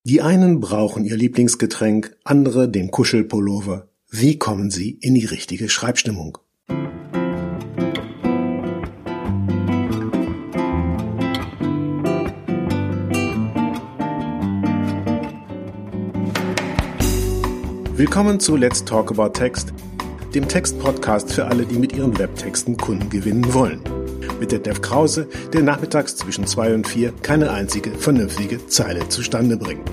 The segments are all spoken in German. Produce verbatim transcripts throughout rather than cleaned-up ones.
Die einen brauchen ihr Lieblingsgetränk, andere den Kuschelpullover. Wie kommen sie in die richtige Schreibstimmung? Willkommen zu Let's Talk About Text, dem Text-Podcast für alle, die mit ihren Webtexten Kunden gewinnen wollen. Mit der Dev Krause, der nachmittags zwischen zwei und vier keine einzige vernünftige Zeile zustande bringt.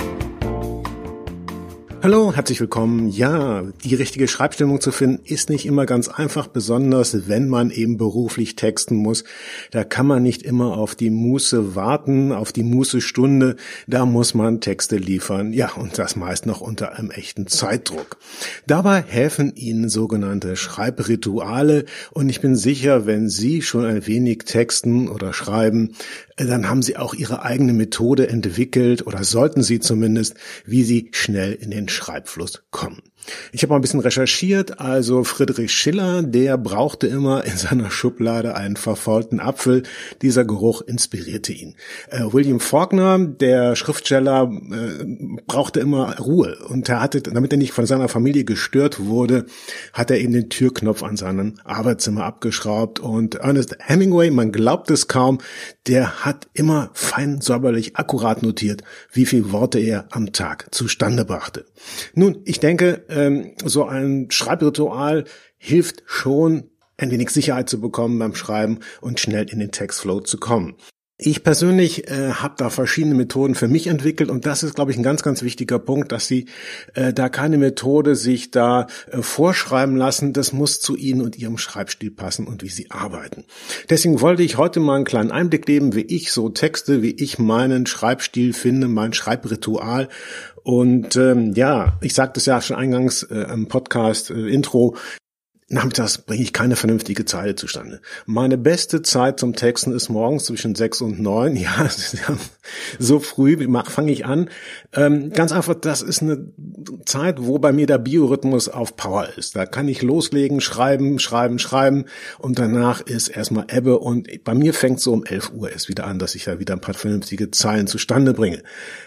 Hallo, herzlich willkommen. Ja, die richtige Schreibstimmung zu finden ist nicht immer ganz einfach, besonders wenn man eben beruflich texten muss. Da kann man nicht immer auf die Muße warten, auf die Mußestunde. Da muss man Texte liefern. Ja, und das meist noch unter einem echten Zeitdruck. Dabei helfen Ihnen sogenannte Schreibrituale. Und ich bin sicher, wenn Sie schon ein wenig texten oder schreiben, dann haben Sie auch Ihre eigene Methode entwickelt oder sollten Sie zumindest, wie Sie schnell in den Schreibfluss kommen. Ich habe mal ein bisschen recherchiert, also Friedrich Schiller, der brauchte immer in seiner Schublade einen verfaulten Apfel. Dieser Geruch inspirierte ihn. Äh, William Faulkner, der Schriftsteller, äh, brauchte immer Ruhe und er hatte, damit er nicht von seiner Familie gestört wurde, hat er eben den Türknopf an seinem Arbeitszimmer abgeschraubt und Ernest Hemingway, man glaubt es kaum, der hat immer fein säuberlich akkurat notiert, wie viele Worte er am Tag zustande brachte. Nun, ich denke, so ein Schreibritual hilft schon, ein wenig Sicherheit zu bekommen beim Schreiben und schnell in den Textflow zu kommen. Ich persönlich äh, habe da verschiedene Methoden für mich entwickelt und das ist, glaube ich, ein ganz, ganz wichtiger Punkt, dass Sie äh, da keine Methode sich da äh, vorschreiben lassen. Das muss zu Ihnen und Ihrem Schreibstil passen und wie Sie arbeiten. Deswegen wollte ich heute mal einen kleinen Einblick geben, wie ich so texte, wie ich meinen Schreibstil finde, mein Schreibritual. Und ähm, ja, ich sagte es ja schon eingangs äh, im Podcast-Intro, äh, nachmittags bringe ich keine vernünftige Zeile zustande. Meine beste Zeit zum Texten ist morgens zwischen sechs und neun. Ja, so früh fange ich an. Ähm, ganz einfach, das ist eine Zeit, wo bei mir der Biorhythmus auf Power ist. Da kann ich loslegen, schreiben, schreiben, schreiben und danach ist erstmal Ebbe und bei mir fängt so um elf Uhr erst wieder an, dass ich da wieder ein paar vernünftige Zeilen zustande bringe.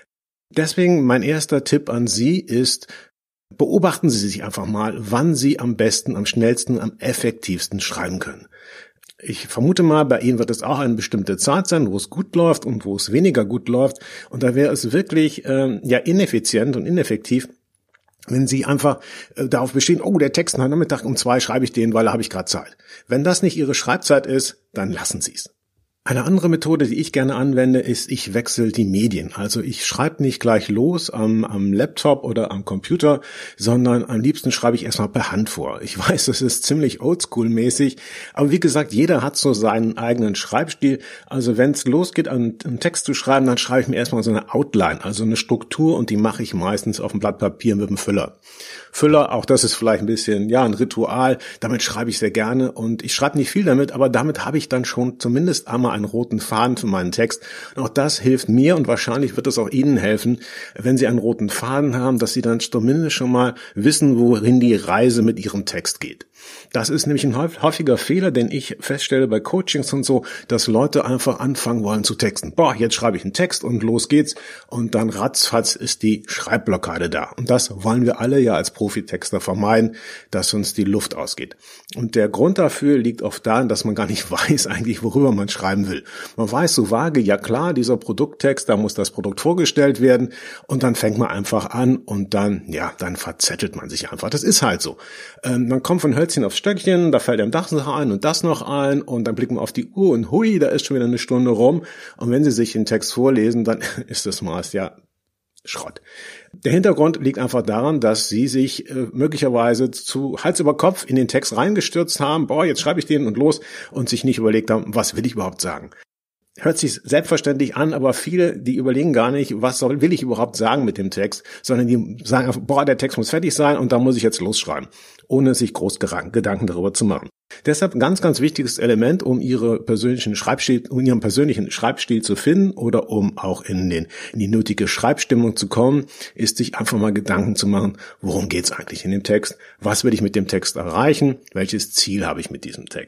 Deswegen mein erster Tipp an Sie ist, beobachten Sie sich einfach mal, wann Sie am besten, am schnellsten, am effektivsten schreiben können. Ich vermute mal, bei Ihnen wird es auch eine bestimmte Zeit sein, wo es gut läuft und wo es weniger gut läuft. Und da wäre es wirklich ähm, ja ineffizient und ineffektiv, wenn Sie einfach äh, darauf bestehen, oh, der Text am Nachmittag um zwei schreibe ich den, weil da habe ich gerade Zeit. Wenn das nicht Ihre Schreibzeit ist, dann lassen Sie es. Eine andere Methode, die ich gerne anwende, ist, ich wechsle die Medien. Also ich schreibe nicht gleich los am, am Laptop oder am Computer, sondern am liebsten schreibe ich erstmal per Hand vor. Ich weiß, das ist ziemlich oldschool-mäßig, aber wie gesagt, jeder hat so seinen eigenen Schreibstil. Also wenn es losgeht, einen, einen Text zu schreiben, dann schreibe ich mir erstmal so eine Outline, also eine Struktur und die mache ich meistens auf dem Blatt Papier mit dem Füller. Füller, auch das ist vielleicht ein bisschen, ja, ein Ritual, damit schreibe ich sehr gerne und ich schreibe nicht viel damit, aber damit habe ich dann schon zumindest einmal einen roten Faden für meinen Text. Und auch das hilft mir und wahrscheinlich wird es auch Ihnen helfen, wenn Sie einen roten Faden haben, dass Sie dann zumindest schon mal wissen, wohin die Reise mit Ihrem Text geht. Das ist nämlich ein häufiger Fehler, den ich feststelle bei Coachings und so, dass Leute einfach anfangen wollen zu texten. Boah, jetzt schreibe ich einen Text und los geht's und dann ratzfatz ist die Schreibblockade da. Und das wollen wir alle ja als Profitexter vermeiden, dass uns die Luft ausgeht. Und der Grund dafür liegt oft darin, dass man gar nicht weiß eigentlich, worüber man schreiben will. Man weiß so vage, ja klar, dieser Produkttext, da muss das Produkt vorgestellt werden und dann fängt man einfach an und dann, ja, dann verzettelt man sich einfach. Das ist halt so. Ähm, man kommt von Hölzchen aufs Stöckchen, da fällt einem das noch ein und das noch ein und dann blicken wir auf die Uhr und hui, da ist schon wieder eine Stunde rum und wenn Sie sich den Text vorlesen, dann ist das meist ja Schrott. Der Hintergrund liegt einfach daran, dass Sie sich äh, möglicherweise zu Hals über Kopf in den Text reingestürzt haben, boah, jetzt schreibe ich den und los und sich nicht überlegt haben, was will ich überhaupt sagen. Hört sich selbstverständlich an, aber viele, die überlegen gar nicht, was soll, will ich überhaupt sagen mit dem Text, sondern die sagen einfach, boah, der Text muss fertig sein und da muss ich jetzt losschreiben, ohne sich groß Gedanken darüber zu machen. Deshalb ein ganz, ganz wichtiges Element, um ihre persönlichen Schreibstil, um ihren persönlichen Schreibstil zu finden oder um auch in den, in die nötige Schreibstimmung zu kommen, ist sich einfach mal Gedanken zu machen, worum geht's eigentlich in dem Text? Was will ich mit dem Text erreichen? Welches Ziel habe ich mit diesem Text?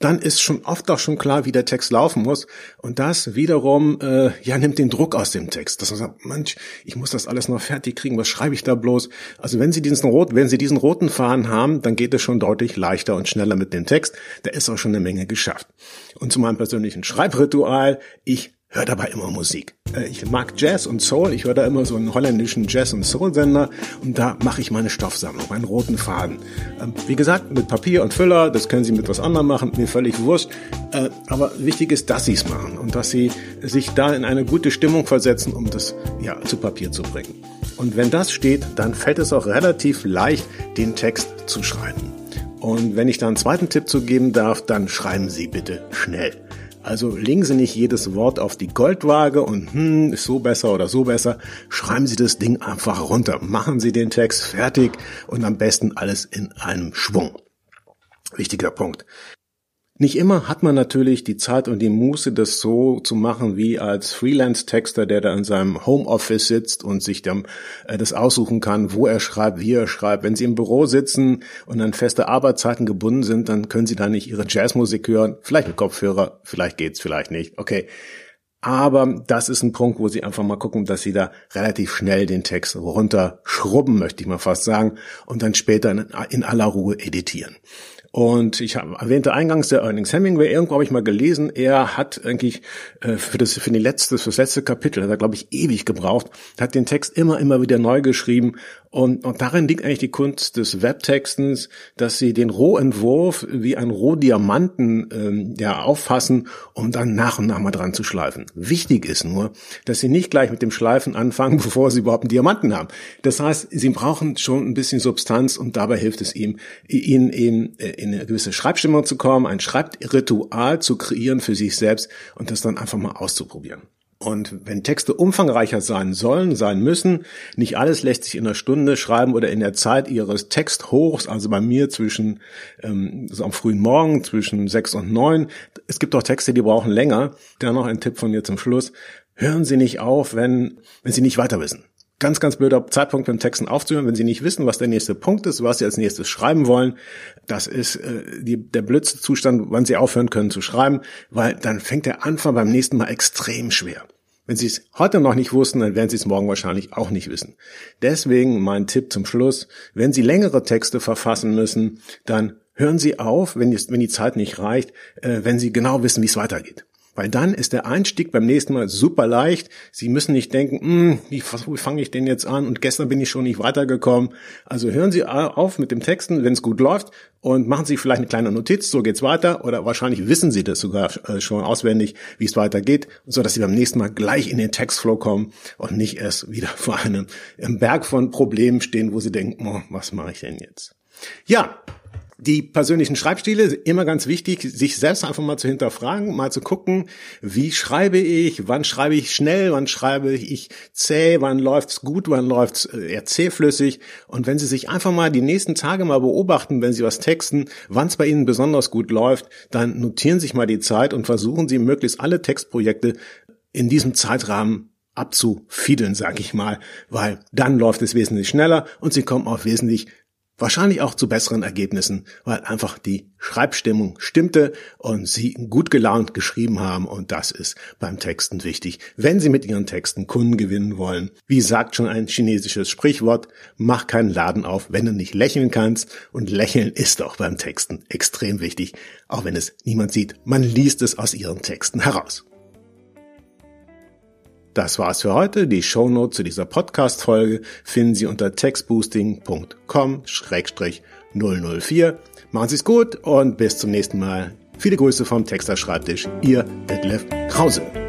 dann ist schon oft auch schon klar, wie der Text laufen muss. Und das wiederum äh, ja nimmt den Druck aus dem Text. Dass man sagt, Mensch, ich muss das alles noch fertig kriegen, was schreibe ich da bloß? Also wenn Sie diesen rot, wenn Sie diesen roten Faden haben, dann geht es schon deutlich leichter und schneller mit dem Text. Da ist auch schon eine Menge geschafft. Und zu meinem persönlichen Schreibritual, ich höre dabei immer Musik. Ich mag Jazz und Soul, ich höre da immer so einen holländischen Jazz- und Soul-Sender und da mache ich meine Stoffsammlung, meinen roten Faden. Wie gesagt, mit Papier und Füller, das können Sie mit was anderem machen, mir völlig wurscht. Aber wichtig ist, dass Sie es machen und dass Sie sich da in eine gute Stimmung versetzen, um das ja zu Papier zu bringen. Und wenn das steht, dann fällt es auch relativ leicht, den Text zu schreiben. Und wenn ich da einen zweiten Tipp zu geben darf, dann schreiben Sie bitte schnell. Also legen Sie nicht jedes Wort auf die Goldwaage und hm, ist so besser oder so besser. Schreiben Sie das Ding einfach runter. Machen Sie den Text fertig und am besten alles in einem Schwung. Wichtiger Punkt. Nicht immer hat man natürlich die Zeit und die Muße, das so zu machen wie als Freelance-Texter, der da in seinem Homeoffice sitzt und sich dann äh, das aussuchen kann, wo er schreibt, wie er schreibt. Wenn Sie im Büro sitzen und an feste Arbeitszeiten gebunden sind, dann können Sie da nicht Ihre Jazzmusik hören. Vielleicht mit Kopfhörer, vielleicht geht's, vielleicht nicht. Okay. Aber das ist ein Punkt, wo Sie einfach mal gucken, dass Sie da relativ schnell den Text runterschrubben, möchte ich mal fast sagen, und dann später in, in aller Ruhe editieren. Und ich habe erwähnte eingangs der Ernest Hemingway, irgendwo habe ich mal gelesen, er hat eigentlich äh, für das für die letzte für das letzte Kapitel, hat er glaube ich ewig gebraucht, hat den Text immer immer wieder neu geschrieben und und darin liegt eigentlich die Kunst des Webtextens, dass sie den Rohentwurf wie ein Rohdiamanten ähm, ja auffassen, um dann nach und nach mal dran zu schleifen. Wichtig ist nur, dass sie nicht gleich mit dem Schleifen anfangen, bevor sie überhaupt einen Diamanten haben. Das heißt, sie brauchen schon ein bisschen Substanz und dabei hilft es ihm, ihnen eben äh, in eine gewisse Schreibstimmung zu kommen, ein Schreibritual zu kreieren für sich selbst und das dann einfach mal auszuprobieren. Und wenn Texte umfangreicher sein sollen, sein müssen, nicht alles lässt sich in einer Stunde schreiben oder in der Zeit Ihres Texthochs, also bei mir zwischen ähm, so am frühen Morgen, zwischen sechs und neun. Es gibt auch Texte, die brauchen länger. Dann noch ein Tipp von mir zum Schluss. Hören Sie nicht auf, wenn, wenn Sie nicht weiter wissen. Ganz, ganz blöder Zeitpunkt beim Texten aufzuhören, wenn Sie nicht wissen, was der nächste Punkt ist, was Sie als nächstes schreiben wollen. Das ist äh, die, der blödste Zustand, wann Sie aufhören können zu schreiben, weil dann fängt der Anfang beim nächsten Mal extrem schwer. Wenn Sie es heute noch nicht wussten, dann werden Sie es morgen wahrscheinlich auch nicht wissen. Deswegen mein Tipp zum Schluss, wenn Sie längere Texte verfassen müssen, dann hören Sie auf, wenn die, wenn die Zeit nicht reicht, äh, wenn Sie genau wissen, wie es weitergeht. Weil dann ist der Einstieg beim nächsten Mal super leicht. Sie müssen nicht denken, wie, wie fange ich denn jetzt an und gestern bin ich schon nicht weitergekommen. Also hören Sie auf mit dem Texten, wenn es gut läuft und machen Sie vielleicht eine kleine Notiz, so geht's weiter oder wahrscheinlich wissen Sie das sogar schon auswendig, wie es weitergeht, so dass Sie beim nächsten Mal gleich in den Textflow kommen und nicht erst wieder vor einem Berg von Problemen stehen, wo Sie denken, oh, was mache ich denn jetzt? Ja. Die persönlichen Schreibstile, immer ganz wichtig, sich selbst einfach mal zu hinterfragen, mal zu gucken, wie schreibe ich, wann schreibe ich schnell, wann schreibe ich zäh, wann läuft's gut, wann läuft's eher zähflüssig. Und wenn Sie sich einfach mal die nächsten Tage mal beobachten, wenn Sie was texten, wann es bei Ihnen besonders gut läuft, dann notieren Sie sich mal die Zeit und versuchen Sie möglichst alle Textprojekte in diesem Zeitrahmen abzufiedeln, sag ich mal, weil dann läuft es wesentlich schneller und Sie kommen auch wesentlich wahrscheinlich auch zu besseren Ergebnissen, weil einfach die Schreibstimmung stimmte und Sie gut gelaunt geschrieben haben und das ist beim Texten wichtig, wenn Sie mit Ihren Texten Kunden gewinnen wollen. Wie sagt schon ein chinesisches Sprichwort, mach keinen Laden auf, wenn du nicht lächeln kannst und lächeln ist auch beim Texten extrem wichtig, auch wenn es niemand sieht, man liest es aus Ihren Texten heraus. Das war's für heute. Die Shownotes zu dieser Podcast-Folge finden Sie unter textboosting punkt com slash null null vier. Machen Sie es gut und bis zum nächsten Mal. Viele Grüße vom Texter Schreibtisch. Ihr Detlef Krause.